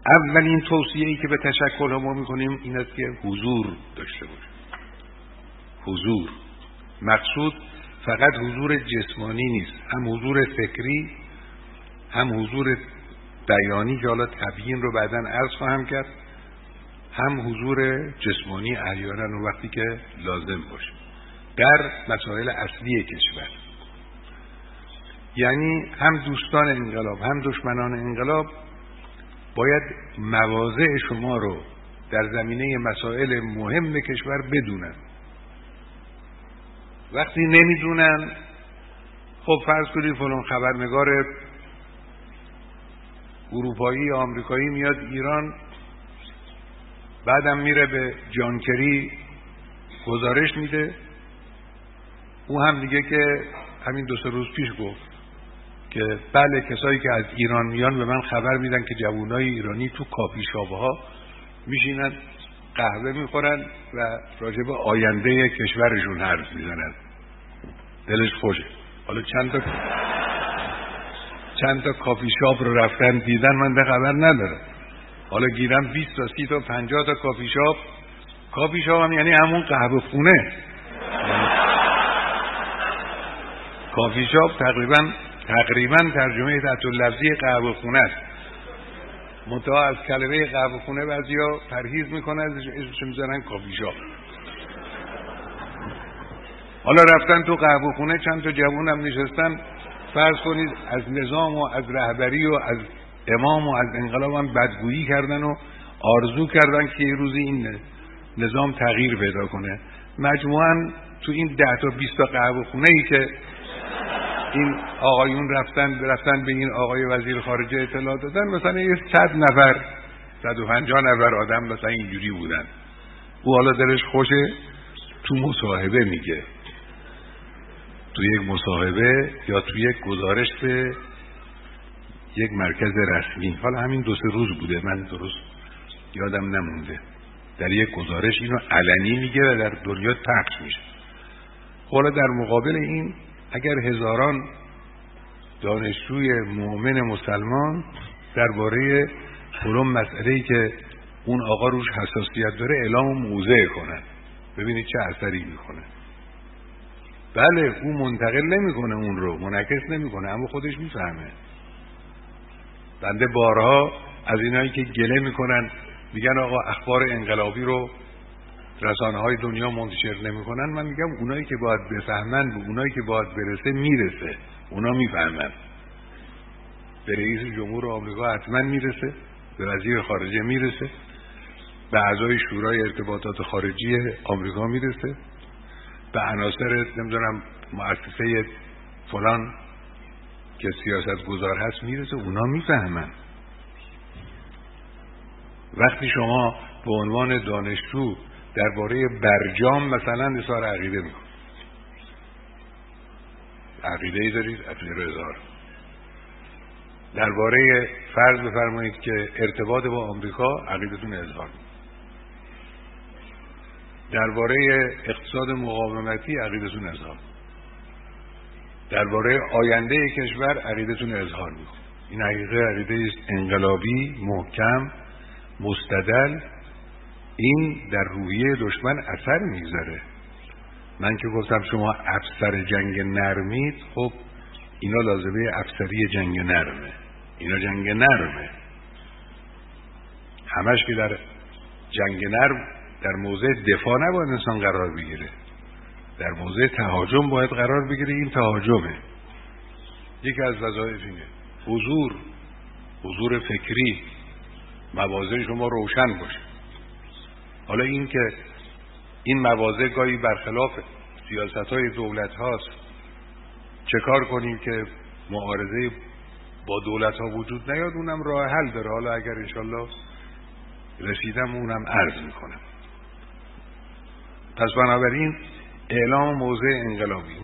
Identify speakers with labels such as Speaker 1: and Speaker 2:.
Speaker 1: اولین توصیه‌ای که به تشکل ما میکنیم این است که حضور داشته باشه. حضور، مقصود فقط حضور جسمانی نیست، هم حضور فکری، هم حضور بیانی که حالا تبیین رو بعداً عرض خواهم کرد، هم حضور جسمانی احیانا وقتی که لازم باشه در مسائل اصلی کشور. یعنی هم دوستان انقلاب هم دشمنان انقلاب باید مواضع شما رو در زمینه مسائل مهم کشور بدونن. وقتی نمیدونن، خب فرض کنید فلان خبرنگار اروپایی یا آمریکایی میاد ایران، بعدم میره به جان کری گزارش میده، او هم میگه که همین 2-3 روز پیش گفت که بله کسایی که از ایران میان به من خبر میدن که جوانای ایرانی تو کافی شاپ‌ها میشینن قهوه میخورن و راجع به آینده کشورشون حرف میزنن، دلش خوشه. حالا چند تا کافی شاپ رو رفتن دیدن، من به خبر ندارم. حالا گیرم 20 تا 30 تا 50 تا کافی شاپ هم یعنی همون قهوه خونه. کافی شاپ تقریبا ترجمه تحت لفظی قهوه خونه است. منتها از کلمه قهوه خونه بعضیا پرهیز میکنن، اسمش میذارن کافی شاپ. حالا رفتن تو قهوه خونه، چند تا جوون هم نشستن، فرض کنید از نظام و از رهبری و از امام و از انقلاب هم بدگویی کردن و آرزو کردن که یه روزی این نظام تغییر پیدا کنه. مجموعاً تو این 10 تا 20 تا قهوه خونه ای که این آقایون رفتن به این آقای وزیر خارجه اطلاع دادن، مثلا یه 100 نفر 150 نفر آدم مثلا اینجوری بودن. او حالا دلش خوشه، تو مصاحبه میگه، تو یک مصاحبه یا تو یک گزارش به یک مرکز رسمی، حالا همین 2-3 روز بوده، من درست یادم نمونده، در یک گزارش اینو علنی میگه و در دنیا پخش میشه. حالا در مقابل این اگر هزاران دانشجوی مؤمن مسلمان درباره فلان مسئله‌ای که اون آقا روش حساسیت داره اعلام موضع کنن، ببینید چه اثری میکنه. بله اون منتقل نمیکنه، اون رو منعکس نمیکنه، اما خودش میفهمه. بنده بارها از اینایی که گله میکنن میگن آقا اخبار انقلابی رو رسانه‌های دنیا منتشر نمیکنن، من میگم اونایی که باید بفهمن به اونایی که باید برسه میرسه، اونا میفهمن. به رئیس جمهور آمریکا حتما میرسه، به وزیر خارجه میرسه، به اعضای شورای ارتباطات خارجی آمریکا میرسه، به عناصر نمیدونم مؤسسه فلان که سیاست گذار هست میرسه، اونا میفهمن. وقتی شما به عنوان دانشجو درباره برجام مثلا اظهار عقیده میکنید، عقیده‌ای دارید، عقیده رو اظهار، درباره فرض بفرمایید که ارتباط با آمریکا عقیدتون اظهار، درباره اقتصاد مقاومتی عقیدتون اظهار، درباره آینده کشور عقیدتون اظهار میکنید. این عقیده است انقلابی، محکم، مستدل. این در روحیه دشمن اثر میذاره. من که گفتم شما افسر جنگ نرمید، خب اینا لازمه افسری جنگ نرمه، اینا جنگ نرمه. همش که در جنگ نرم در موضع دفاع نباید انسان قرار بگیره، در موضع تهاجم باید قرار بگیره. این تهاجمه. یکی از وظایف اینه حضور فکری، مواضع شما روشن باشه. حالا این که این مواضع گاهی برخلاف سیاست‌های دولت هاست، چه کار کنیم که معارضه با دولت ها وجود نیاد، اونم راه حل داره. حالا اگر انشالله رسیدم اونم عرض میکنم. پس بنابراین اعلام موضع انقلابی